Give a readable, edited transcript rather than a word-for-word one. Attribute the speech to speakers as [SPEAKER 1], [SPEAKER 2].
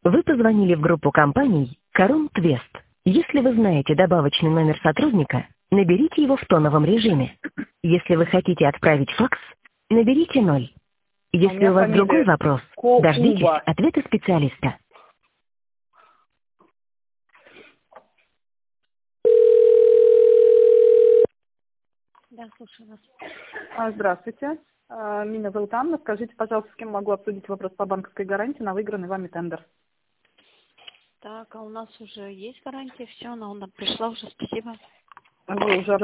[SPEAKER 1] Вы позвонили в группу компаний «Корун Твест». Если вы знаете добавочный номер сотрудника, наберите его в тоновом режиме. Если вы хотите отправить факс, наберите 0.
[SPEAKER 2] У
[SPEAKER 1] Если
[SPEAKER 2] меня
[SPEAKER 1] у вас другой
[SPEAKER 2] фамилия
[SPEAKER 1] вопрос, дождитесь
[SPEAKER 2] Коуба.
[SPEAKER 1] ответа специалиста. Да, слушаю вас.
[SPEAKER 2] Здравствуйте. Меня зовут Анна. Скажите, пожалуйста, с кем могу обсудить вопрос по банковской гарантии на выигранный вами тендер?
[SPEAKER 3] Так, а у нас уже есть гарантия, все, она пришла уже, спасибо.
[SPEAKER 2] Вы уже